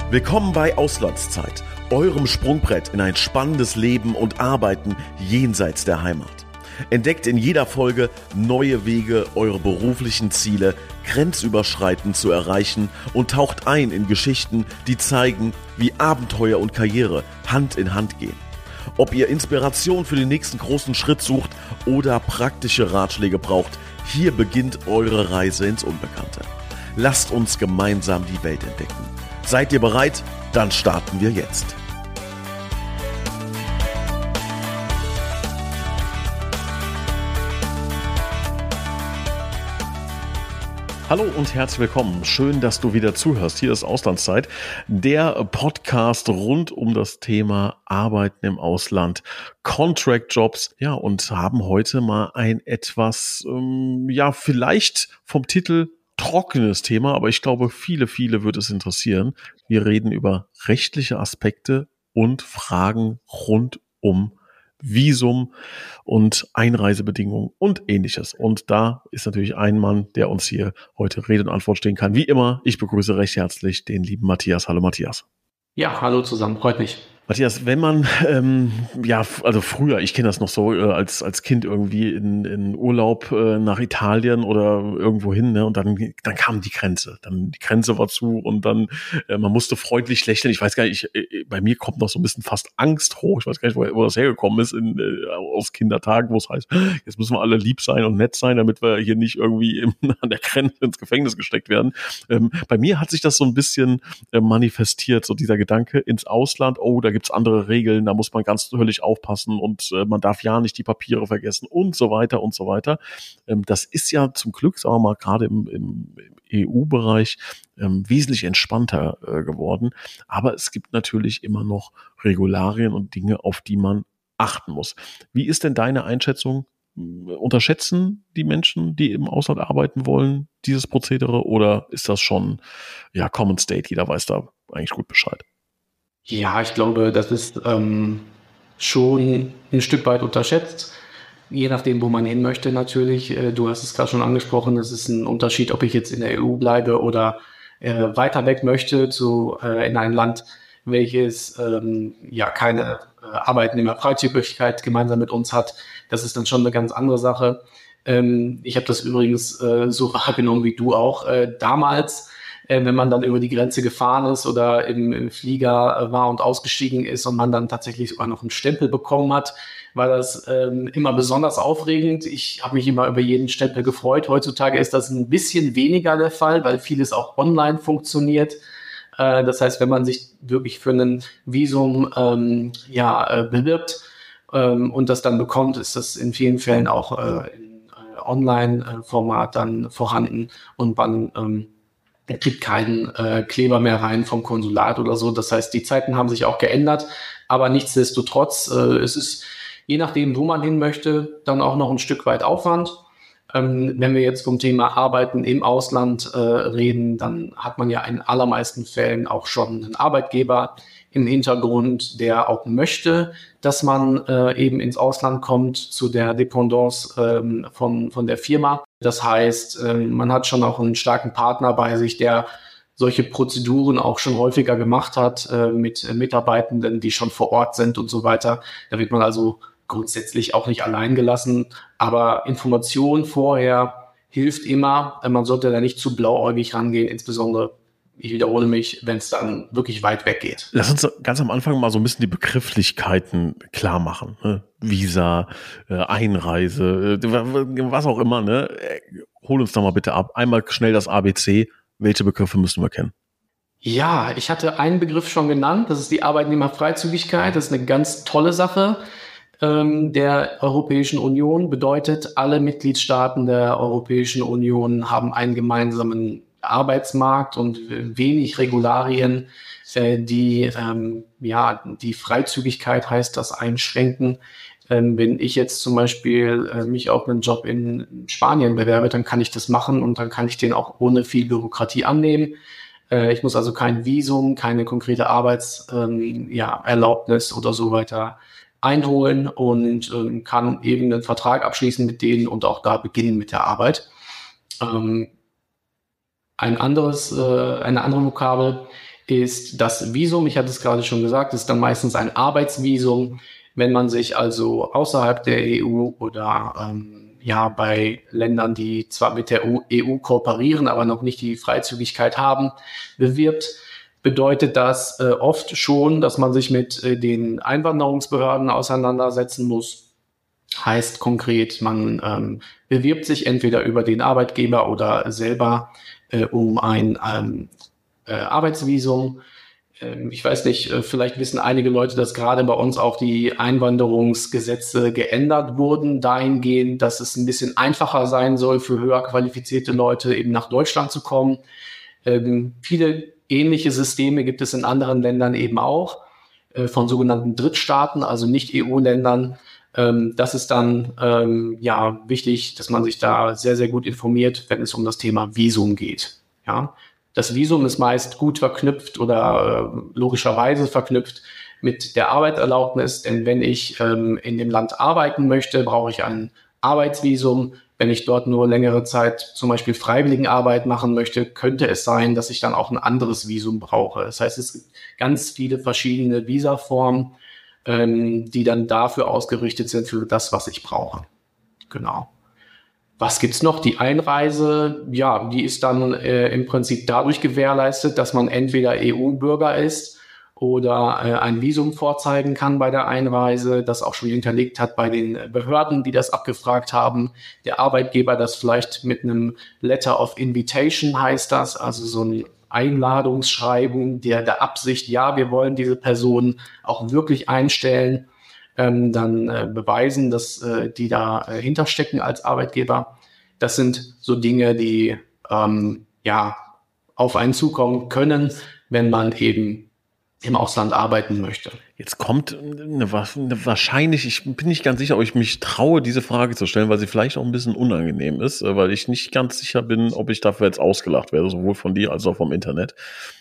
Willkommen bei Auslandszeit, eurem Sprungbrett in ein spannendes Leben und Arbeiten jenseits der Heimat. Entdeckt in jeder Folge neue Wege, eure beruflichen Ziele grenzüberschreitend zu erreichen und taucht ein in Geschichten, die zeigen, wie Abenteuer und Karriere Hand in Hand gehen. Ob ihr Inspiration für den nächsten großen Schritt sucht oder praktische Ratschläge braucht, hier beginnt eure Reise ins Unbekannte. Lasst uns gemeinsam die Welt entdecken. Seid ihr bereit? Dann starten wir jetzt. Hallo und herzlich willkommen. Schön, dass du wieder zuhörst. Hier ist Auslandszeit, der Podcast rund um das Thema Arbeiten im Ausland, Contract-Jobs. Ja, und haben heute mal ein etwas, vielleicht vom Titel trockenes Thema, aber ich glaube, viele wird es interessieren. Wir reden über rechtliche Aspekte und Fragen rund um Visum und Einreisebedingungen und Ähnliches. Und da ist natürlich ein Mann, der uns hier heute Rede und Antwort stehen kann. Wie immer, ich begrüße recht herzlich den lieben Matthias. Hallo Matthias. Ja, hallo zusammen, freut mich. Matthias, wenn man, also früher, ich kenne das noch so, als Kind irgendwie in Urlaub nach Italien oder irgendwo hin, ne, und dann kam die Grenze. Dann die Grenze war zu und dann, man musste freundlich lächeln. Ich weiß gar nicht, bei mir kommt noch so ein bisschen fast Angst hoch. Ich weiß gar nicht, wo das hergekommen ist aus Kindertagen, wo es heißt, jetzt müssen wir alle lieb sein und nett sein, damit wir hier nicht irgendwie an der Grenze ins Gefängnis gesteckt werden. Bei mir hat sich das so ein bisschen manifestiert, so dieser Gedanke ins Ausland, oh, da gibt's andere Regeln, da muss man ganz höllisch aufpassen und man darf ja nicht die Papiere vergessen und so weiter und so weiter. Das ist ja zum Glück, sagen wir mal, gerade im EU-Bereich wesentlich entspannter geworden. Aber es gibt natürlich immer noch Regularien und Dinge, auf die man achten muss. Wie ist denn deine Einschätzung? Unterschätzen die Menschen, die im Ausland arbeiten wollen, dieses Prozedere, oder ist das schon Common State? Jeder weiß da eigentlich gut Bescheid. Ja, ich glaube, das ist schon ein Stück weit unterschätzt. Je nachdem, wo man hin möchte natürlich. Du hast es gerade schon angesprochen, es ist ein Unterschied, ob ich jetzt in der EU bleibe oder weiter weg möchte in ein Land, welches keine Arbeitnehmerfreizügigkeit gemeinsam mit uns hat. Das ist dann schon eine ganz andere Sache. Ich habe das übrigens so wahrgenommen wie du auch damals. Wenn man dann über die Grenze gefahren ist oder im Flieger war und ausgestiegen ist und man dann tatsächlich sogar noch einen Stempel bekommen hat, war das immer besonders aufregend. Ich habe mich immer über jeden Stempel gefreut. Heutzutage ist das ein bisschen weniger der Fall, weil vieles auch online funktioniert. Das heißt, wenn man sich wirklich für ein Visum bewirbt und das dann bekommt, ist das in vielen Fällen auch in Online-Format dann vorhanden und man er kriegt keinen Kleber mehr rein vom Konsulat oder so. Das heißt, die Zeiten haben sich auch geändert. Aber nichtsdestotrotz, es ist, je nachdem, wo man hin möchte, dann auch noch ein Stück weit Aufwand. Wenn wir jetzt vom Thema Arbeiten im Ausland reden, dann hat man ja in allermeisten Fällen auch schon einen Arbeitgeber im Hintergrund, der auch möchte, dass man eben ins Ausland kommt zu der Dependance von der Firma. Das heißt, man hat schon auch einen starken Partner bei sich, der solche Prozeduren auch schon häufiger gemacht hat mit Mitarbeitenden, die schon vor Ort sind und so weiter. Da wird man also grundsätzlich auch nicht allein gelassen. Aber Information vorher hilft immer. Man sollte da nicht zu blauäugig rangehen, insbesondere, ich wiederhole mich, wenn es dann wirklich weit weg geht. Lass uns ganz am Anfang mal so ein bisschen die Begrifflichkeiten klar machen. Ne? Visa, Einreise, was auch immer. Ne? Hol uns da mal bitte ab. Einmal schnell das ABC. Welche Begriffe müssen wir kennen? Ja, ich hatte einen Begriff schon genannt. Das ist die Arbeitnehmerfreizügigkeit. Das ist eine ganz tolle Sache der Europäischen Union. Bedeutet, alle Mitgliedstaaten der Europäischen Union haben einen gemeinsamen Arbeitsmarkt und wenig Regularien, die Freizügigkeit heißt das einschränken. Wenn ich jetzt zum Beispiel mich auf einen Job in Spanien bewerbe, dann kann ich das machen und dann kann ich den auch ohne viel Bürokratie annehmen. Ich muss also kein Visum, keine konkrete Erlaubnis oder so weiter einholen und kann eben einen Vertrag abschließen mit denen und auch da beginnen mit der Arbeit. Eine andere Vokabel ist das Visum. Ich hatte es gerade schon gesagt, ist dann meistens ein Arbeitsvisum. Wenn man sich also außerhalb der EU oder bei Ländern, die zwar mit der EU kooperieren, aber noch nicht die Freizügigkeit haben, bewirbt, bedeutet das oft schon, dass man sich mit den Einwanderungsbehörden auseinandersetzen muss. Heißt konkret, man bewirbt sich entweder über den Arbeitgeber oder selber um ein Arbeitsvisum. Ich weiß nicht, vielleicht wissen einige Leute, dass gerade bei uns auch die Einwanderungsgesetze geändert wurden, dahingehend, dass es ein bisschen einfacher sein soll, für höher qualifizierte Leute eben nach Deutschland zu kommen. Viele ähnliche Systeme gibt es in anderen Ländern eben auch, von sogenannten Drittstaaten, also nicht EU-Ländern. Das ist dann wichtig, dass man sich da sehr, sehr gut informiert, wenn es um das Thema Visum geht. Ja? Das Visum ist meist gut verknüpft oder logischerweise verknüpft mit der Arbeitserlaubnis, denn wenn ich in dem Land arbeiten möchte, brauche ich ein Arbeitsvisum. Wenn ich dort nur längere Zeit zum Beispiel Freiwilligenarbeit machen möchte, könnte es sein, dass ich dann auch ein anderes Visum brauche. Das heißt, es gibt ganz viele verschiedene Visaformen, die dann dafür ausgerichtet sind für das, was ich brauche. Genau. Was gibt's noch? Die Einreise, ja, die ist dann im Prinzip dadurch gewährleistet, dass man entweder EU-Bürger ist oder ein Visum vorzeigen kann bei der Einreise, das auch schon hinterlegt hat bei den Behörden, die das abgefragt haben. Der Arbeitgeber das vielleicht mit einem Letter of Invitation heißt das, also so ein Einladungsschreiben der Absicht, ja, wir wollen diese Person auch wirklich einstellen, dann beweisen, dass die da hinterstecken als Arbeitgeber. Das sind so Dinge, die auf einen zukommen können, wenn man eben im Ausland arbeiten möchte. Jetzt kommt wahrscheinlich, ich bin nicht ganz sicher, ob ich mich traue, diese Frage zu stellen, weil sie vielleicht auch ein bisschen unangenehm ist, weil ich nicht ganz sicher bin, ob ich dafür jetzt ausgelacht werde, sowohl von dir als auch vom Internet.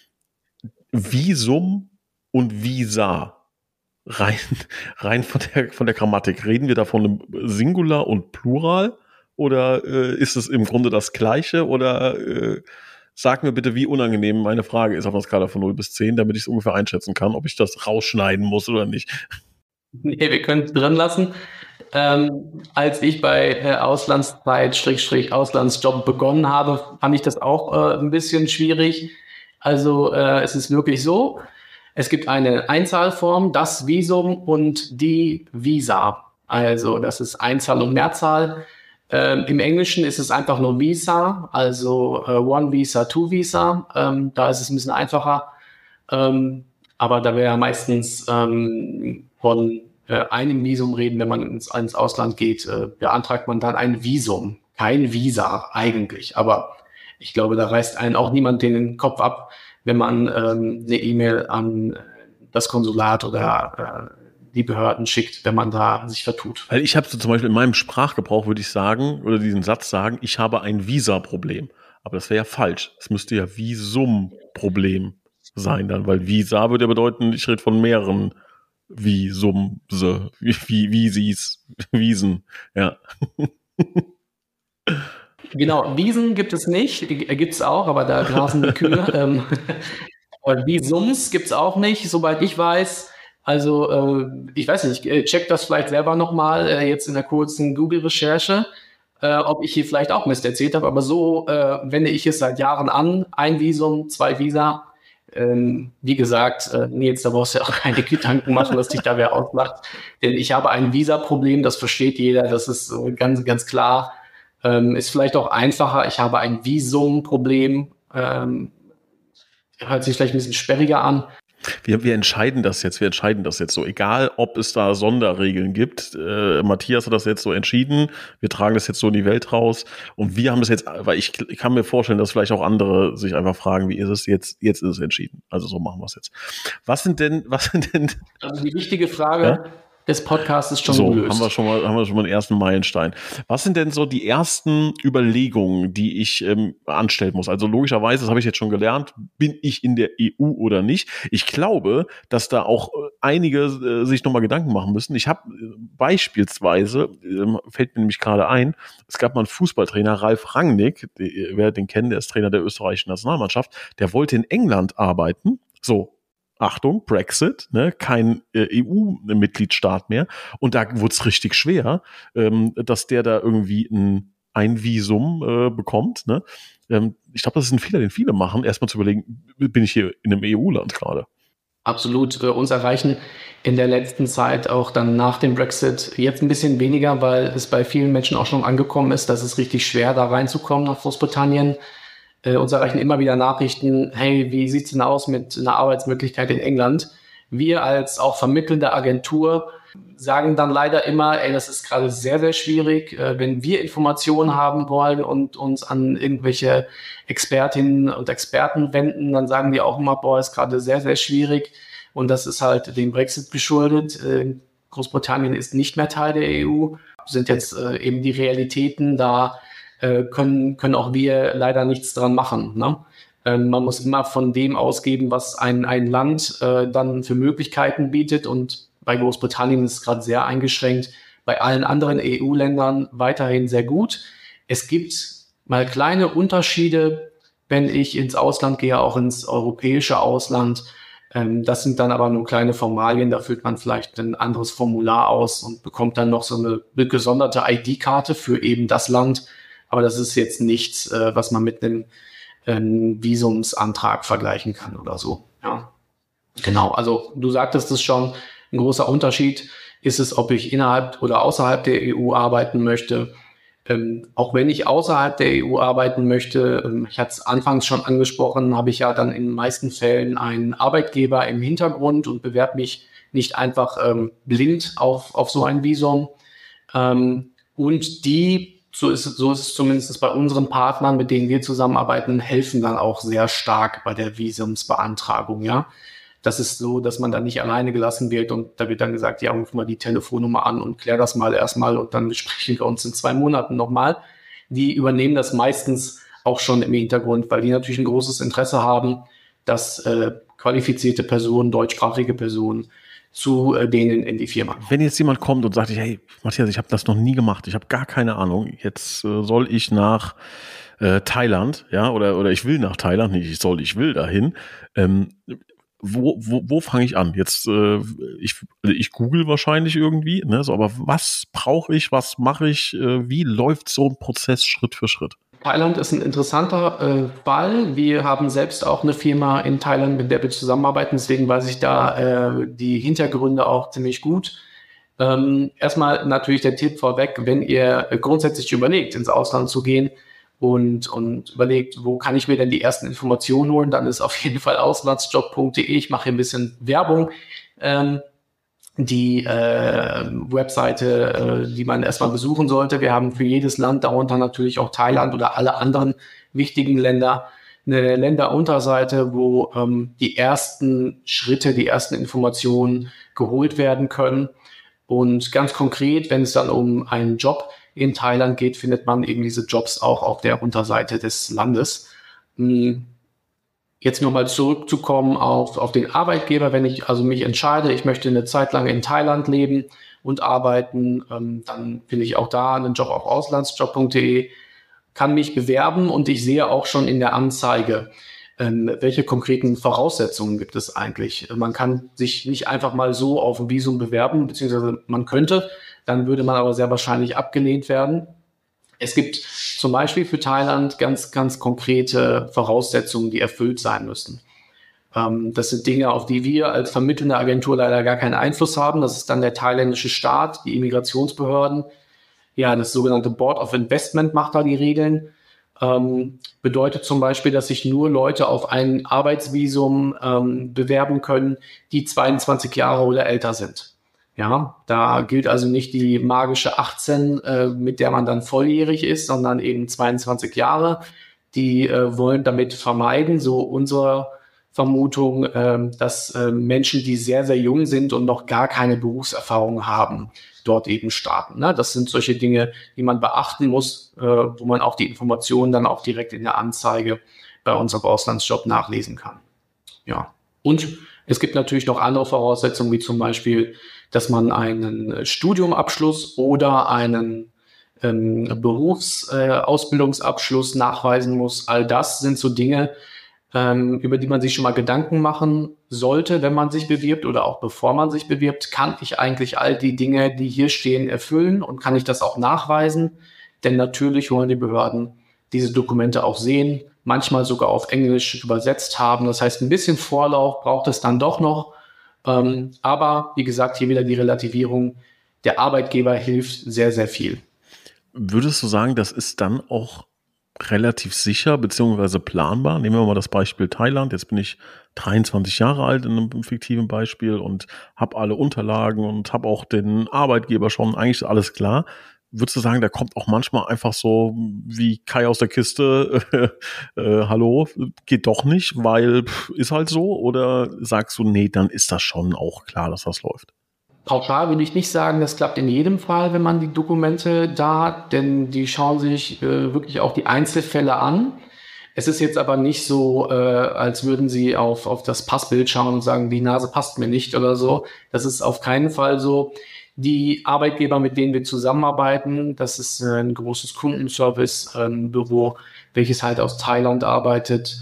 Visum und Visa. Rein von der Grammatik. Reden wir da von einem Singular und Plural? Oder ist es im Grunde das Gleiche? Oder sag mir bitte, wie unangenehm meine Frage ist auf einer Skala von 0 bis 10, damit ich es ungefähr einschätzen kann, ob ich das rausschneiden muss oder nicht. Nee, wir können es drin lassen. Als ich bei Auslandszeit/Auslandsjob begonnen habe, fand ich das auch ein bisschen schwierig. Also es ist wirklich so, es gibt eine Einzahlform, das Visum und die Visa. Also das ist Einzahl und Mehrzahl. Im Englischen ist es einfach nur Visa, also One Visa, Two Visa. Da ist es ein bisschen einfacher. Aber da wir ja meistens von einem Visum reden, wenn man ins Ausland geht, beantragt man dann ein Visum. Kein Visa eigentlich. Aber ich glaube, da reißt einen auch niemand den Kopf ab, wenn man eine E-Mail an das Konsulat oder die Behörden schickt, wenn man da sich vertut. Weil ich habe so zum Beispiel in meinem Sprachgebrauch, würde ich sagen, oder diesen Satz sagen, ich habe ein Visa-Problem. Aber das wäre ja falsch. Es müsste ja Visum-Problem sein dann, weil Visa würde ja bedeuten, ich rede von mehreren Visumse, Visis, Wiesen, ja. Genau, Wiesen gibt es nicht, gibt es auch, aber da grasen die Kühe. Visums gibt es auch nicht, soweit ich weiß. Also ich weiß nicht, check das vielleicht selber nochmal jetzt in der kurzen Google-Recherche, ob ich hier vielleicht auch Mist erzählt habe. Aber so wende ich es seit Jahren an. Ein Visum, 2 Visa. Wie gesagt, Nils, da brauchst du ja auch keine Gedanken machen, dass dich da wer auslacht. Denn ich habe ein Visa-Problem, das versteht jeder, das ist ganz, ganz klar. Ist vielleicht auch einfacher, ich habe ein Visum-Problem. Hört sich vielleicht ein bisschen sperriger an. Wir entscheiden das jetzt so, egal ob es da Sonderregeln gibt. Matthias hat das jetzt so entschieden, wir tragen das jetzt so in die Welt raus und wir haben das jetzt, weil ich kann mir vorstellen, dass vielleicht auch andere sich einfach fragen, wie ist es jetzt ist es entschieden. Also so machen wir es jetzt. Was sind denn? Also die wichtige Frage des Podcasts ist schon so, gelöst. haben wir schon mal einen ersten Meilenstein. Was sind denn so die ersten Überlegungen, die ich anstellen muss? Also logischerweise, das habe ich jetzt schon gelernt, bin ich in der EU oder nicht? Ich glaube, dass da auch einige sich nochmal Gedanken machen müssen. Ich habe beispielsweise, fällt mir nämlich gerade ein, es gab mal einen Fußballtrainer, Ralf Rangnick, wer den kennt, der ist Trainer der österreichischen Nationalmannschaft, der wollte in England arbeiten, So, Achtung, Brexit, ne, kein EU-Mitgliedstaat mehr. Und da wurde es richtig schwer, dass der da irgendwie ein Visum bekommt. Ne? Ich glaube, das ist ein Fehler, den viele machen, erstmal zu überlegen, bin ich hier in einem EU-Land gerade? Absolut. Uns erreichen in der letzten Zeit auch dann nach dem Brexit jetzt ein bisschen weniger, weil es bei vielen Menschen auch schon angekommen ist, dass es richtig schwer da reinzukommen nach Großbritannien. Uns erreichen immer wieder Nachrichten, hey, wie sieht's denn aus mit einer Arbeitsmöglichkeit in England? Wir als auch vermittelnde Agentur sagen dann leider immer, ey, das ist gerade sehr, sehr schwierig. Wenn wir Informationen haben wollen und uns an irgendwelche Expertinnen und Experten wenden, dann sagen die auch immer, boah, ist gerade sehr, sehr schwierig. Und das ist halt dem Brexit geschuldet. Großbritannien ist nicht mehr Teil der EU, sind jetzt eben die Realitäten da. Können auch wir leider nichts dran machen. Ne? Man muss immer von dem ausgeben, was ein Land dann für Möglichkeiten bietet. Und bei Großbritannien ist es gerade sehr eingeschränkt. Bei allen anderen EU-Ländern weiterhin sehr gut. Es gibt mal kleine Unterschiede, wenn ich ins Ausland gehe, auch ins europäische Ausland. Das sind dann aber nur kleine Formalien. Da füllt man vielleicht ein anderes Formular aus und bekommt dann noch so eine gesonderte ID-Karte für eben das Land. Aber das ist jetzt nichts, was man mit einem Visumsantrag vergleichen kann oder so. Ja, genau. Also du sagtest es schon, ein großer Unterschied ist es, ob ich innerhalb oder außerhalb der EU arbeiten möchte. Auch wenn ich außerhalb der EU arbeiten möchte, ich hatte es anfangs schon angesprochen, habe ich ja dann in den meisten Fällen einen Arbeitgeber im Hintergrund und bewerbe mich nicht einfach blind auf so ein Visum. Und so ist es zumindest bei unseren Partnern, mit denen wir zusammenarbeiten, helfen dann auch sehr stark bei der Visumsbeantragung, ja. Das ist so, dass man dann nicht alleine gelassen wird und da wird dann gesagt, ja, ruf mal die Telefonnummer an und klär das mal erstmal und dann besprechen wir uns in 2 Monaten nochmal. Die übernehmen das meistens auch schon im Hintergrund, weil die natürlich ein großes Interesse haben, dass qualifizierte Personen, deutschsprachige Personen zu denen in die Firma. Wenn jetzt jemand kommt und sagt, hey, Matthias, ich habe das noch nie gemacht, ich habe gar keine Ahnung, jetzt soll ich nach Thailand, ja, oder ich will nach Thailand, nicht ich will dahin, wo fange ich an? Jetzt, ich google wahrscheinlich irgendwie, ne, so, aber was brauche ich, was mache ich, wie läuft so ein Prozess Schritt für Schritt? Thailand ist ein interessanter Fall. Wir haben selbst auch eine Firma in Thailand, mit der wir zusammenarbeiten. Deswegen weiß ich da die Hintergründe auch ziemlich gut. Erstmal natürlich der Tipp vorweg, wenn ihr grundsätzlich überlegt, ins Ausland zu gehen und überlegt, wo kann ich mir denn die ersten Informationen holen, dann ist auf jeden Fall auslandsjob.de. Ich mache hier ein bisschen Werbung. Die Webseite, die man erstmal besuchen sollte. Wir haben für jedes Land, darunter natürlich auch Thailand oder alle anderen wichtigen Länder, eine Länderunterseite, wo die ersten Schritte, die ersten Informationen geholt werden können. Und ganz konkret, wenn es dann um einen Job in Thailand geht, findet man eben diese Jobs auch auf der Unterseite des Landes. Jetzt nochmal zurückzukommen auf den Arbeitgeber, wenn ich also mich entscheide, ich möchte eine Zeit lang in Thailand leben und arbeiten, dann finde ich auch da einen Job auf auslandsjob.de, kann mich bewerben und ich sehe auch schon in der Anzeige, welche konkreten Voraussetzungen gibt es eigentlich. Man kann sich nicht einfach mal so auf ein Visum bewerben, beziehungsweise man könnte, dann würde man aber sehr wahrscheinlich abgelehnt werden. Es gibt zum Beispiel für Thailand ganz, ganz konkrete Voraussetzungen, die erfüllt sein müssen. Das sind Dinge, auf die wir als vermittelnde Agentur leider gar keinen Einfluss haben. Das ist dann der thailändische Staat, die Immigrationsbehörden. Ja, das sogenannte Board of Investment macht da die Regeln. Bedeutet zum Beispiel, dass sich nur Leute auf ein Arbeitsvisum bewerben können, die 22 Jahre oder älter sind. Ja, da gilt also nicht die magische 18, mit der man dann volljährig ist, sondern eben 22 Jahre. Die wollen damit vermeiden, so unsere Vermutung, dass Menschen, die sehr, sehr jung sind und noch gar keine Berufserfahrung haben, dort eben starten. Ne? Das sind solche Dinge, die man beachten muss, wo man auch die Informationen dann auch direkt in der Anzeige bei unserem Auslandsjob nachlesen kann. Ja, und es gibt natürlich noch andere Voraussetzungen, wie zum Beispiel, dass man einen Studiumabschluss oder einen Berufsausbildungsabschluss nachweisen muss. All das sind so Dinge, über die man sich schon mal Gedanken machen sollte, wenn man sich bewirbt oder auch bevor man sich bewirbt. Kann ich eigentlich all die Dinge, die hier stehen, erfüllen und kann ich das auch nachweisen? Denn natürlich wollen die Behörden diese Dokumente auch sehen, manchmal sogar auf Englisch übersetzt haben. Das heißt, ein bisschen Vorlauf braucht es dann doch noch. Aber wie gesagt, hier wieder die Relativierung. Der Arbeitgeber hilft sehr, sehr viel. Würdest du sagen, das ist dann auch relativ sicher beziehungsweise planbar? Nehmen wir mal das Beispiel Thailand. Jetzt bin ich 23 Jahre alt in einem fiktiven Beispiel und habe alle Unterlagen und habe auch den Arbeitgeber schon. Eigentlich ist alles klar. Würdest du sagen, da kommt auch manchmal einfach so wie Kai aus der Kiste, hallo, geht doch nicht, weil ist halt so? Oder sagst du, nee, dann ist das schon auch klar, dass das läuft? Pauschal will ich nicht sagen, das klappt in jedem Fall, wenn man die Dokumente da hat, denn die schauen sich wirklich auch die Einzelfälle an. Es ist jetzt aber nicht so, als würden sie auf das Passbild schauen und sagen, die Nase passt mir nicht oder so. Das ist auf keinen Fall so. Die Arbeitgeber, mit denen wir zusammenarbeiten, das ist ein großes Kundenservice-Büro, welches halt aus Thailand arbeitet.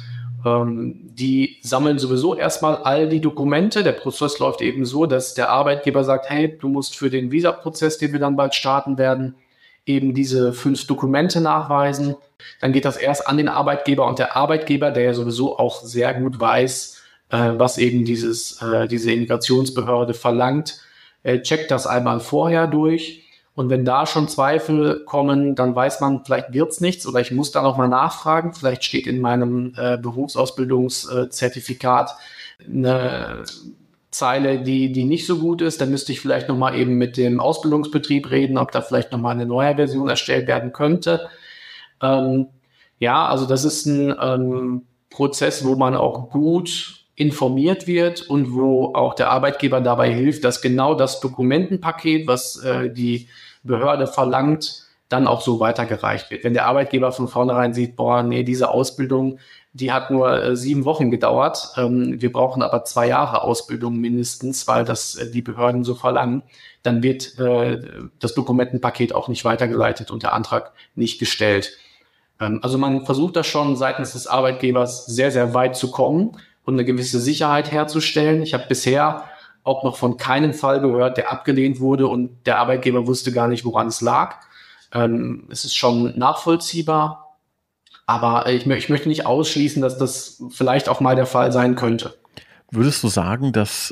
Die sammeln sowieso erstmal all die Dokumente. Der Prozess läuft eben so, dass der Arbeitgeber sagt, hey, du musst für den Visa-Prozess, den wir dann bald starten werden, eben diese 5 Dokumente nachweisen. Dann geht das erst an den Arbeitgeber und der Arbeitgeber, der ja sowieso auch sehr gut weiß, was eben diese Immigrationsbehörde verlangt, checkt das einmal vorher durch. Und wenn da schon Zweifel kommen, dann weiß man, vielleicht wird's nichts oder ich muss da noch mal nachfragen. Vielleicht steht in meinem Berufsausbildungszertifikat eine Zeile, die nicht so gut ist. Dann müsste ich vielleicht noch mal eben mit dem Ausbildungsbetrieb reden, ob da vielleicht noch mal eine neue Version erstellt werden könnte. Ja, also das ist ein Prozess, wo man auch gut informiert wird und wo auch der Arbeitgeber dabei hilft, dass genau das Dokumentenpaket, was die Behörde verlangt, dann auch so weitergereicht wird. Wenn der Arbeitgeber von vornherein sieht, boah, nee, diese Ausbildung, die hat nur 7 Wochen gedauert, wir brauchen aber 2 Jahre Ausbildung mindestens, weil das die Behörden so verlangen, dann wird das Dokumentenpaket auch nicht weitergeleitet und der Antrag nicht gestellt. Also man versucht das schon seitens des Arbeitgebers sehr, sehr weit zu kommen und eine gewisse Sicherheit herzustellen. Ich habe bisher auch noch von keinem Fall gehört, der abgelehnt wurde und der Arbeitgeber wusste gar nicht, woran es lag. Es ist schon nachvollziehbar, aber ich möchte nicht ausschließen, dass das vielleicht auch mal der Fall sein könnte. Würdest du sagen, dass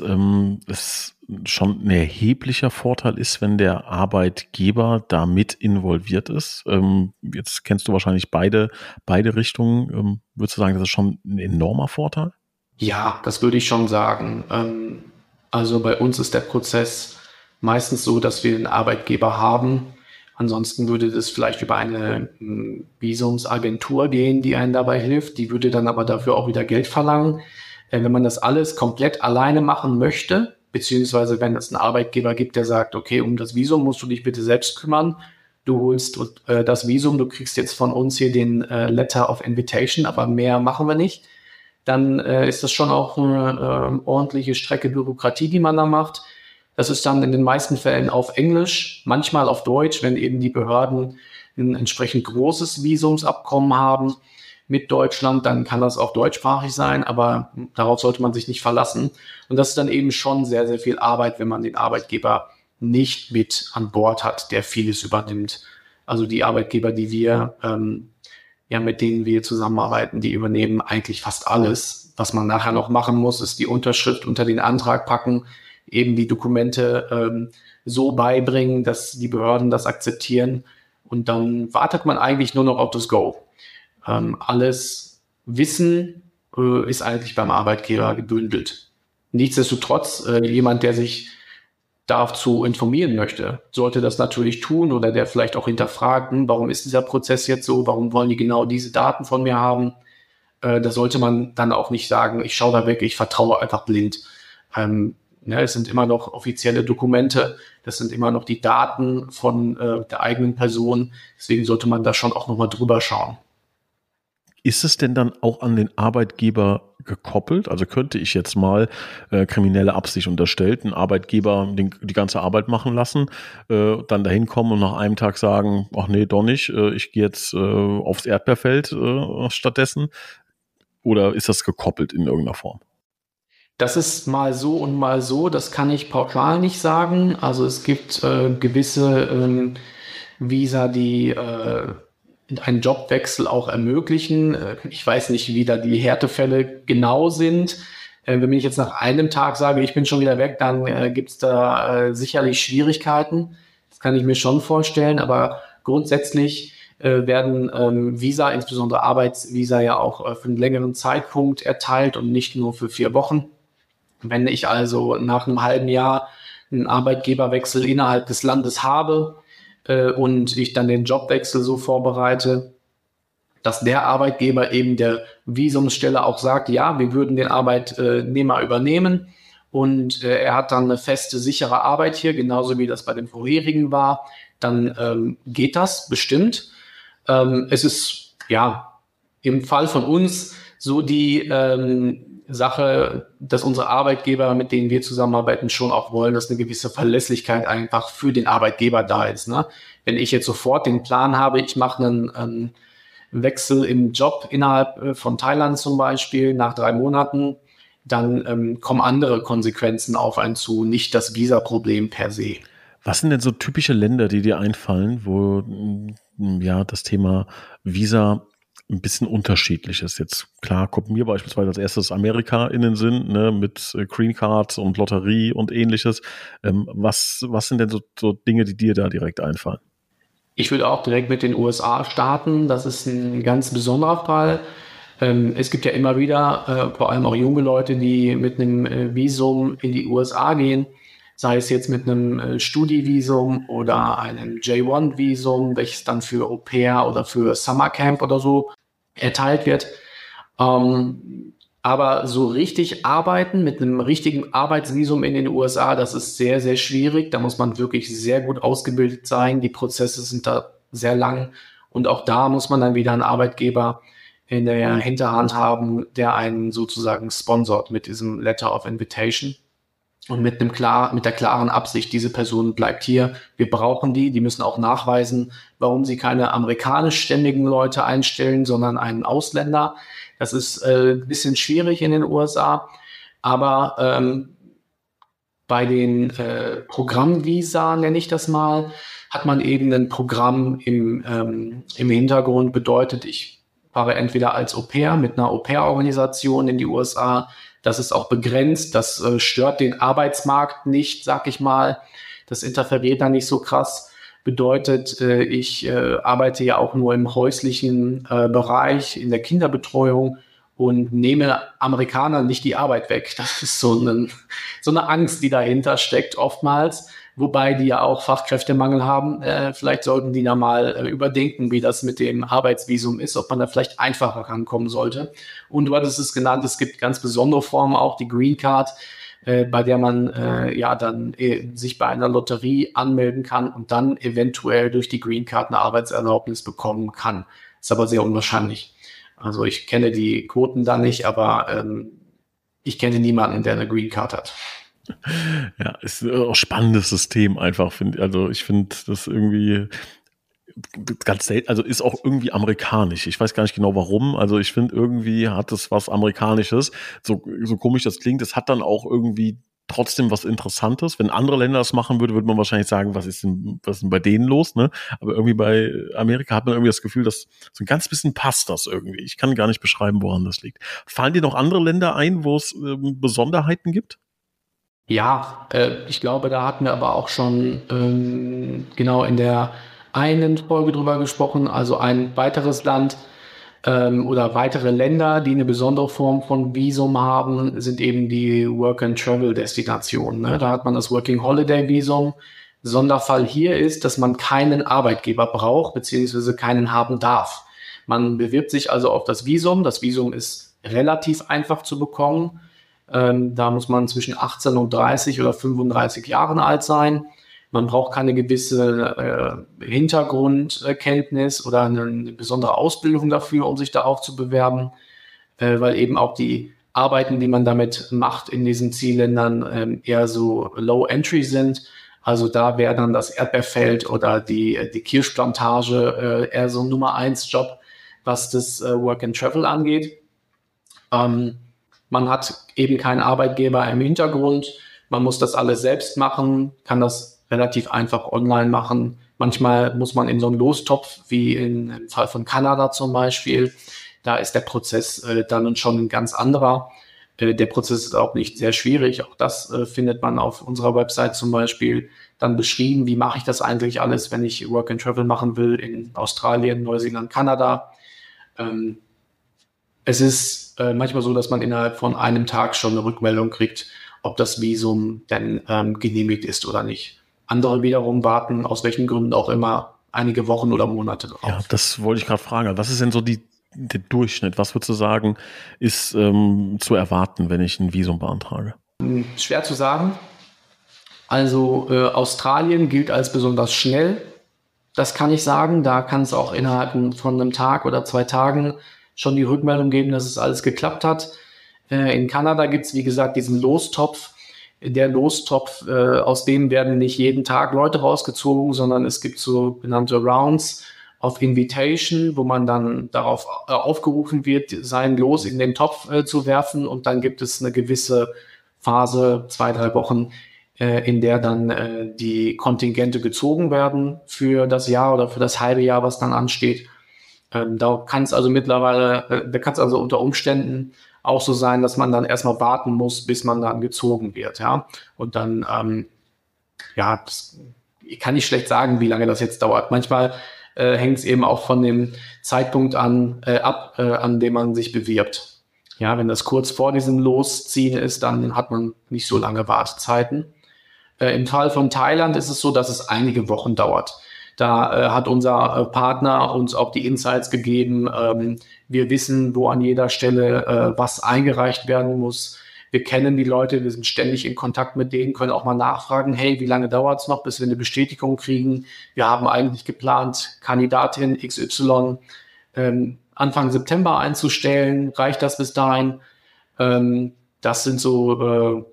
es schon ein erheblicher Vorteil ist, wenn der Arbeitgeber da mit involviert ist? Jetzt kennst du wahrscheinlich beide Richtungen. Würdest du sagen, das ist schon ein enormer Vorteil? Ja, das würde ich schon sagen. Also bei uns ist der Prozess meistens so, dass wir einen Arbeitgeber haben. Ansonsten würde das vielleicht über eine Visumsagentur gehen, die einen dabei hilft. Die würde dann aber dafür auch wieder Geld verlangen. Wenn man das alles komplett alleine machen möchte, beziehungsweise wenn es einen Arbeitgeber gibt, der sagt, okay, um das Visum musst du dich bitte selbst kümmern. Du holst das Visum, du kriegst jetzt von uns hier den Letter of Invitation, aber mehr machen wir nicht. Dann ist das schon auch eine ordentliche Strecke Bürokratie, die man da macht. Das ist dann in den meisten Fällen auf Englisch, manchmal auf Deutsch, wenn eben die Behörden ein entsprechend großes Visumsabkommen haben mit Deutschland, dann kann das auch deutschsprachig sein, aber darauf sollte man sich nicht verlassen. Und das ist dann eben schon sehr, sehr viel Arbeit, wenn man den Arbeitgeber nicht mit an Bord hat, der vieles übernimmt. Also die Arbeitgeber, die wir mit denen wir zusammenarbeiten, die übernehmen eigentlich fast alles. Was man nachher noch machen muss, ist die Unterschrift unter den Antrag packen, eben die Dokumente so beibringen, dass die Behörden das akzeptieren und dann wartet man eigentlich nur noch auf das Go. Alles Wissen ist eigentlich beim Arbeitgeber gebündelt. Nichtsdestotrotz, jemand, der sich dazu informieren möchte, sollte das natürlich tun oder der vielleicht auch hinterfragt, warum ist dieser Prozess jetzt so, warum wollen die genau diese Daten von mir haben? Da sollte man dann auch nicht sagen, ich schaue da weg, ich vertraue einfach blind. Es sind immer noch offizielle Dokumente, das sind immer noch die Daten von der eigenen Person, deswegen sollte man da schon auch nochmal drüber schauen. Ist es denn dann auch an den Arbeitgeber gekoppelt? Also könnte ich jetzt mal kriminelle Absicht unterstellt, einen Arbeitgeber die ganze Arbeit machen lassen, dann dahin kommen und nach einem Tag sagen, ach nee, doch nicht, ich gehe jetzt aufs Erdbeerfeld stattdessen. oder ist das gekoppelt in irgendeiner Form? Das ist mal so und mal so, das kann ich pauschal nicht sagen. Also es gibt gewisse Visa, die einen Jobwechsel auch ermöglichen. Ich weiß nicht, wie da die Härtefälle genau sind. Wenn ich jetzt nach einem Tag sage, ich bin schon wieder weg, dann gibt es da sicherlich Schwierigkeiten. Das kann ich mir schon vorstellen, aber grundsätzlich werden Visa, insbesondere Arbeitsvisa, ja auch für einen längeren Zeitpunkt erteilt und nicht nur für 4 Wochen. Wenn ich also nach einem halben Jahr einen Arbeitgeberwechsel innerhalb des Landes habe und ich dann den Jobwechsel so vorbereite, dass der Arbeitgeber eben der Visumsstelle auch sagt, ja, wir würden den Arbeitnehmer übernehmen und er hat dann eine feste, sichere Arbeit hier, genauso wie das bei dem vorherigen war, dann geht das bestimmt. Es ist ja im Fall von uns so die Sache, dass unsere Arbeitgeber, mit denen wir zusammenarbeiten, schon auch wollen, dass eine gewisse Verlässlichkeit einfach für den Arbeitgeber da ist. Ne? Wenn ich jetzt sofort den Plan habe, ich mache einen Wechsel im Job innerhalb von Thailand zum Beispiel nach 3 Monaten, dann kommen andere Konsequenzen auf einen zu, nicht das Visa-Problem per se. Was sind denn so typische Länder, die dir einfallen, wo ja das Thema Visa ein bisschen unterschiedlich ist? Jetzt klar kommt mir beispielsweise als erstes Amerika in den Sinn, ne, mit Green Card und Lotterie und ähnliches. Was sind denn so Dinge, die dir da direkt einfallen? Ich würde auch direkt mit den USA starten. Das ist ein ganz besonderer Fall. Es gibt ja immer wieder, vor allem auch junge Leute, die mit einem Visum in die USA gehen, sei es jetzt mit einem Studievisum oder einem J1-Visum, welches dann für Au pair oder für Summercamp oder so erteilt wird. Aber so richtig arbeiten mit einem richtigen Arbeitsvisum in den USA, das ist sehr, sehr schwierig. Da muss man wirklich sehr gut ausgebildet sein. Die Prozesse sind da sehr lang. Und auch da muss man dann wieder einen Arbeitgeber in der Hinterhand haben, der einen sozusagen sponsort mit diesem Letter of Invitation. Und mit der klaren Absicht, diese Person bleibt hier, wir brauchen die müssen auch nachweisen, warum sie keine amerikanischstämmigen Leute einstellen, sondern einen Ausländer. Das ist ein bisschen schwierig in den USA, aber bei den Programmvisa, nenne ich das mal, hat man eben ein Programm im Hintergrund, bedeutet, ich fahre entweder als Au pair mit einer Au pair-Organisation in die USA. Das ist auch begrenzt, das stört den Arbeitsmarkt nicht, sag ich mal. Das interferiert da nicht so krass. Bedeutet, ich arbeite ja auch nur im häuslichen Bereich, in der Kinderbetreuung und nehme Amerikanern nicht die Arbeit weg. Das ist so eine Angst, die dahinter steckt oftmals. Wobei die ja auch Fachkräftemangel haben. Vielleicht sollten die da mal überdenken, wie das mit dem Arbeitsvisum ist, ob man da vielleicht einfacher rankommen sollte. Und du hattest es genannt, es gibt ganz besondere Formen, auch die Green Card, bei der man dann sich bei einer Lotterie anmelden kann und dann eventuell durch die Green Card eine Arbeitserlaubnis bekommen kann. Ist aber sehr unwahrscheinlich. Also ich kenne die Quoten da nicht, aber ich kenne niemanden, der eine Green Card hat. Ja, ist auch ein spannendes System einfach. Ich finde das irgendwie ganz selten, also ist auch irgendwie amerikanisch. Ich weiß gar nicht genau warum. Also ich finde irgendwie hat es was Amerikanisches. So komisch das klingt, es hat dann auch irgendwie trotzdem was Interessantes. Wenn andere Länder das machen würde man wahrscheinlich sagen, was ist denn bei denen los, ne? Aber irgendwie bei Amerika hat man irgendwie das Gefühl, dass so ein ganz bisschen passt das irgendwie. Ich kann gar nicht beschreiben, woran das liegt. Fallen dir noch andere Länder ein, wo es Besonderheiten gibt? Ja, ich glaube, da hatten wir aber auch schon genau in der einen Folge drüber gesprochen. Also ein weiteres Land oder weitere Länder, die eine besondere Form von Visum haben, sind eben die Work-and-Travel-Destinationen. Ne? Da hat man das Working-Holiday-Visum. Sonderfall hier ist, dass man keinen Arbeitgeber braucht, beziehungsweise keinen haben darf. Man bewirbt sich also auf das Visum. Das Visum ist relativ einfach zu bekommen. Da muss man zwischen 18 und 30 oder 35 Jahren alt sein. Man braucht keine gewisse Hintergrundkenntnis oder eine besondere Ausbildung dafür, um sich darauf zu bewerben, weil eben auch die Arbeiten, die man damit macht in diesen Zielländern, eher so Low-Entry sind. Also da wäre dann das Erdbeerfeld oder die Kirschplantage eher so ein Nummer-1-Job, was das Work and Travel angeht. Man hat eben keinen Arbeitgeber im Hintergrund. Man muss das alles selbst machen, kann das relativ einfach online machen. Manchmal muss man in so einen Lostopf, wie im Fall von Kanada zum Beispiel. Da ist der Prozess dann schon ein ganz anderer. Der Prozess ist auch nicht sehr schwierig. Auch das findet man auf unserer Website zum Beispiel dann beschrieben. Wie mache ich das eigentlich alles, wenn ich Work and Travel machen will in Australien, Neuseeland, Kanada? Es ist manchmal so, dass man innerhalb von einem Tag schon eine Rückmeldung kriegt, ob das Visum denn genehmigt ist oder nicht. Andere wiederum warten, aus welchen Gründen auch immer, einige Wochen oder Monate drauf. Ja, das wollte ich gerade fragen. Was ist denn so der Durchschnitt? Was würdest du sagen, ist zu erwarten, wenn ich ein Visum beantrage? Schwer zu sagen. Also Australien gilt als besonders schnell. Das kann ich sagen. Da kann es auch innerhalb von einem Tag oder 2 Tagen schon die Rückmeldung geben, dass es alles geklappt hat. In Kanada gibt es, wie gesagt, diesen Lostopf. Der Lostopf, aus dem werden nicht jeden Tag Leute rausgezogen, sondern es gibt so benannte Rounds of Invitation, wo man dann darauf aufgerufen wird, sein Los in den Topf zu werfen. Und dann gibt es eine gewisse Phase, 2, 3 Wochen, in der dann die Kontingente gezogen werden für das Jahr oder für das halbe Jahr, was dann ansteht. Da kann es also unter Umständen auch so sein, dass man dann erstmal warten muss, bis man dann gezogen wird, ja. Und dann, das kann ich schlecht sagen, wie lange das jetzt dauert. Manchmal hängt es eben auch von dem Zeitpunkt ab, an dem man sich bewirbt. Ja, wenn das kurz vor diesem Losziehen ist, dann hat man nicht so lange Wartezeiten. Im Fall von Thailand ist es so, dass es einige Wochen dauert. Da hat unser Partner uns auch die Insights gegeben. Wir wissen, wo an jeder Stelle was eingereicht werden muss. Wir kennen die Leute, wir sind ständig in Kontakt mit denen, können auch mal nachfragen, hey, wie lange dauert es noch, bis wir eine Bestätigung kriegen? Wir haben eigentlich geplant, Kandidatin XY Anfang September einzustellen. Reicht das bis dahin? Das sind so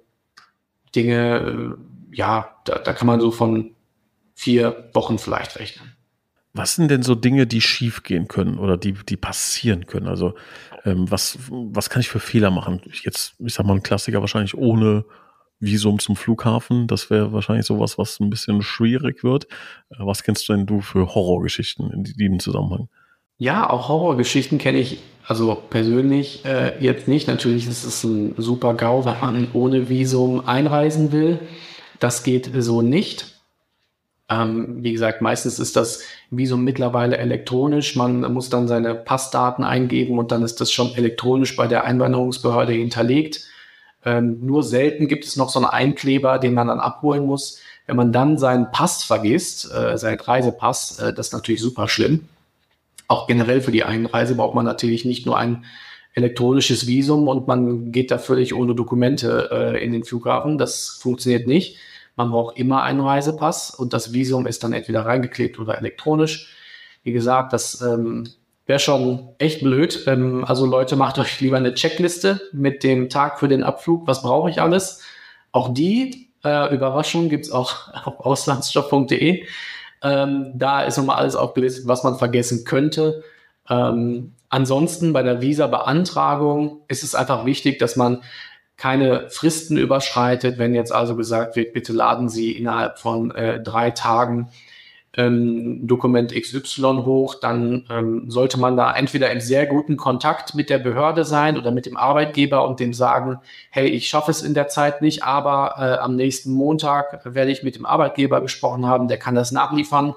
Dinge, da kann man so von 4 Wochen vielleicht rechnen. Was sind denn so Dinge, die schief gehen können oder die passieren können? Also was kann ich für Fehler machen? Ich sag mal, ein Klassiker wahrscheinlich ohne Visum zum Flughafen. Das wäre wahrscheinlich sowas, was ein bisschen schwierig wird. Was kennst du denn für Horrorgeschichten in diesem Zusammenhang? Ja, auch Horrorgeschichten kenne ich also persönlich jetzt nicht. Natürlich ist es ein super GAU, wenn man ohne Visum einreisen will. Das geht so nicht. Wie gesagt, meistens ist das Visum mittlerweile elektronisch. Man muss dann seine Passdaten eingeben und dann ist das schon elektronisch bei der Einwanderungsbehörde hinterlegt. Nur selten gibt es noch so einen Einkleber, den man dann abholen muss. Wenn man dann seinen Pass vergisst, seinen Reisepass, das ist natürlich super schlimm. Auch generell für die Einreise braucht man natürlich nicht nur ein elektronisches Visum und man geht da völlig ohne Dokumente in den Flughafen. Das funktioniert nicht. Man braucht immer einen Reisepass und das Visum ist dann entweder reingeklebt oder elektronisch. Wie gesagt, das wäre schon echt blöd. Also Leute, macht euch lieber eine Checkliste mit dem Tag für den Abflug. Was brauche ich alles? Auch die Überraschung gibt es auch auf auslandsjob.de. Da ist nochmal alles aufgelistet, was man vergessen könnte. Ansonsten bei der Visa-Beantragung ist es einfach wichtig, dass man keine Fristen überschreitet. Wenn jetzt also gesagt wird, bitte laden Sie innerhalb von 3 Tagen Dokument XY hoch, dann sollte man da entweder in sehr guten Kontakt mit der Behörde sein oder mit dem Arbeitgeber und dem sagen, hey, ich schaffe es in der Zeit nicht, aber am nächsten Montag werde ich mit dem Arbeitgeber gesprochen haben, der kann das nachliefern.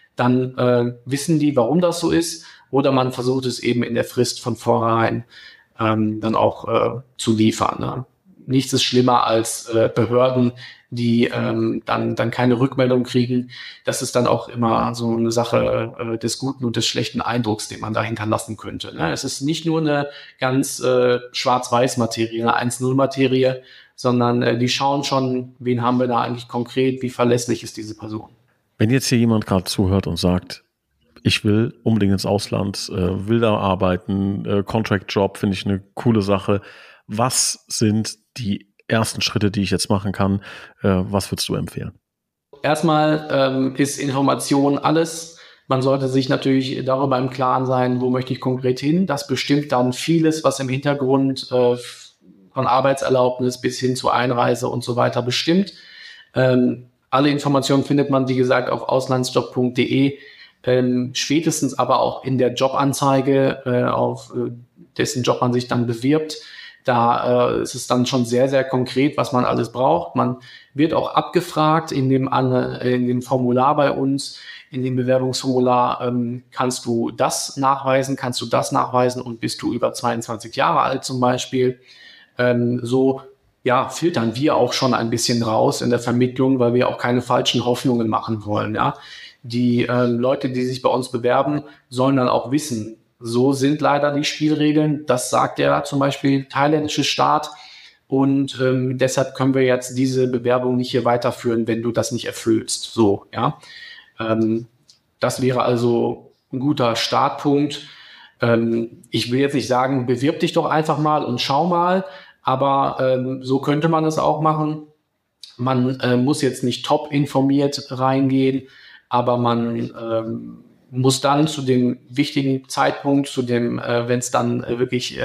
Dann wissen die, warum das so ist. Oder man versucht es eben in der Frist von vornherein dann auch zu liefern. Ne? Nichts ist schlimmer als Behörden, die dann keine Rückmeldung kriegen. Das ist dann auch immer so eine Sache des guten und des schlechten Eindrucks, den man da hinterlassen könnte. Ne? Es ist nicht nur eine ganz Schwarz-Weiß-Materie, eine 1-0-Materie, sondern die schauen schon, wen haben wir da eigentlich konkret, wie verlässlich ist diese Person. Wenn jetzt hier jemand gerade zuhört und sagt, ich will unbedingt ins Ausland, will da arbeiten, Contract-Job finde ich eine coole Sache. Was sind die ersten Schritte, die ich jetzt machen kann? Was würdest du empfehlen? Erstmal ist Information alles. Man sollte sich natürlich darüber im Klaren sein, wo möchte ich konkret hin. Das bestimmt dann vieles, was im Hintergrund von Arbeitserlaubnis bis hin zu Einreise und so weiter bestimmt. Alle Informationen findet man, wie gesagt, auf auslandsjob.de, spätestens aber auch in der Jobanzeige, auf dessen Job man sich dann bewirbt. Da ist es dann schon sehr, sehr konkret, was man alles braucht. Man wird auch abgefragt in dem Formular bei uns, in dem Bewerbungsformular, kannst du das nachweisen und bist du über 22 Jahre alt zum Beispiel. So filtern wir auch schon ein bisschen raus in der Vermittlung, weil wir auch keine falschen Hoffnungen machen wollen. Ja? Die Leute, die sich bei uns bewerben, sollen dann auch wissen, so sind leider die Spielregeln. Das sagt der zum Beispiel thailändische Staat. Und deshalb können wir jetzt diese Bewerbung nicht hier weiterführen, wenn du das nicht erfüllst. So, ja. Das wäre also ein guter Startpunkt. Ich will jetzt nicht sagen, bewirb dich doch einfach mal und schau mal. Aber so könnte man es auch machen. Man muss jetzt nicht top informiert reingehen, aber man muss dann zu dem wichtigen Zeitpunkt, wenn es dann wirklich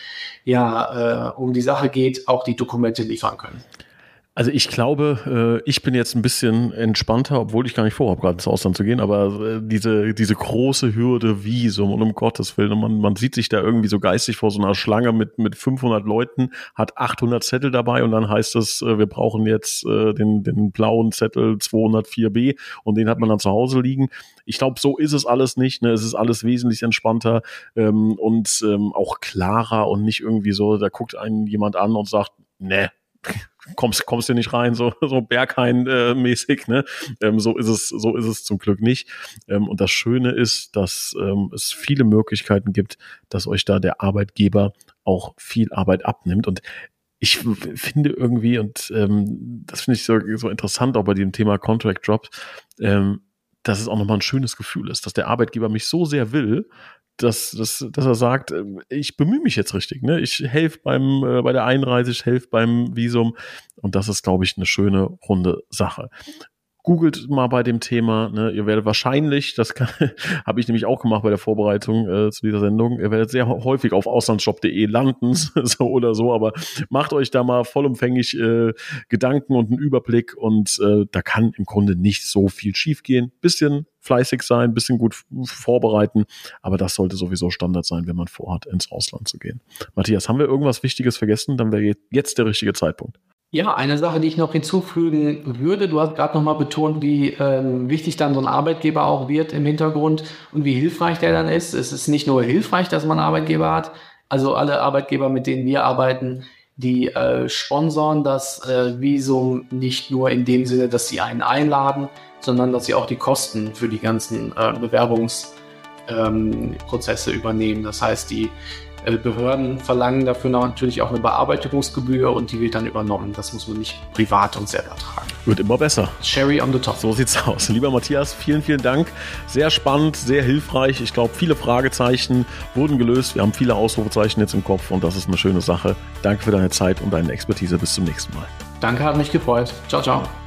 um die Sache geht, auch die Dokumente liefern können. Also ich glaube, ich bin jetzt ein bisschen entspannter, obwohl ich gar nicht vorhabe, gerade ins Ausland zu gehen, aber diese große Hürde Visum und um Gottes Willen, man sieht sich da irgendwie so geistig vor so einer Schlange mit 500 Leuten, hat 800 Zettel dabei und dann heißt es, wir brauchen jetzt den blauen Zettel 204b und den hat man dann zu Hause liegen. Ich glaube, so ist es alles nicht, ne? Es ist alles wesentlich entspannter und auch klarer und nicht irgendwie so, da guckt einen jemand an und sagt, ne, kommst du nicht rein, so Berghain-mäßig, ne? So ist es zum Glück nicht. Und das Schöne ist, dass es viele Möglichkeiten gibt, dass euch da der Arbeitgeber auch viel Arbeit abnimmt. Und ich finde irgendwie, und das finde ich so interessant auch bei dem Thema Contract Jobs, dass es auch nochmal ein schönes Gefühl ist, dass der Arbeitgeber mich so sehr will, dass er sagt, ich bemühe mich jetzt richtig, ne? Ich helfe bei der Einreise, ich helfe beim Visum und das ist, glaube ich, eine schöne, runde Sache. Googelt mal bei dem Thema, ne? Ihr werdet wahrscheinlich, habe ich nämlich auch gemacht bei der Vorbereitung zu dieser Sendung, ihr werdet sehr häufig auf auslandsjob.de landen, so oder so, aber macht euch da mal vollumfänglich Gedanken und einen Überblick und da kann im Grunde nicht so viel schiefgehen. Bisschen fleißig sein, bisschen gut vorbereiten, aber das sollte sowieso Standard sein, wenn man vorhat, ins Ausland zu gehen. Matthias, haben wir irgendwas Wichtiges vergessen? Dann wäre jetzt der richtige Zeitpunkt. Ja, eine Sache, die ich noch hinzufügen würde, du hast gerade nochmal betont, wie wichtig dann so ein Arbeitgeber auch wird im Hintergrund und wie hilfreich der dann ist. Es ist nicht nur hilfreich, dass man einen Arbeitgeber hat, also alle Arbeitgeber, mit denen wir arbeiten, die sponsoren das Visum nicht nur in dem Sinne, dass sie einen einladen, sondern dass sie auch die Kosten für die ganzen Bewerbungsprozesse übernehmen. Das heißt, die Behörden verlangen dafür natürlich auch eine Bearbeitungsgebühr und die wird dann übernommen. Das muss man nicht privat und selber tragen. Wird immer besser. Cherry on the top. So sieht's aus. Lieber Matthias, vielen, vielen Dank. Sehr spannend, sehr hilfreich. Ich glaube, viele Fragezeichen wurden gelöst. Wir haben viele Ausrufezeichen jetzt im Kopf und das ist eine schöne Sache. Danke für deine Zeit und deine Expertise. Bis zum nächsten Mal. Danke, hat mich gefreut. Ciao, ciao.